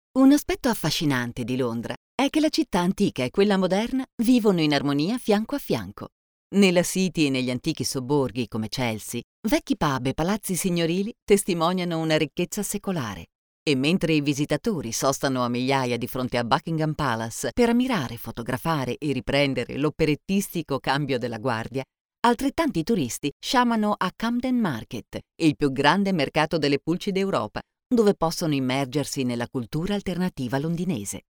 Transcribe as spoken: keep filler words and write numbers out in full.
Un aspetto affascinante di Londra è che la città antica e quella moderna vivono in armonia fianco a fianco. Nella City e negli antichi sobborghi come Chelsea, vecchi pub e palazzi signorili testimoniano una ricchezza secolare. E mentre i visitatori sostano a migliaia di fronte a Buckingham Palace per ammirare, fotografare e riprendere l'operettistico cambio della guardia, altrettanti turisti sciamano a Camden Market, il più grande mercato delle pulci d'Europa, dove possono immergersi nella cultura alternativa londinese.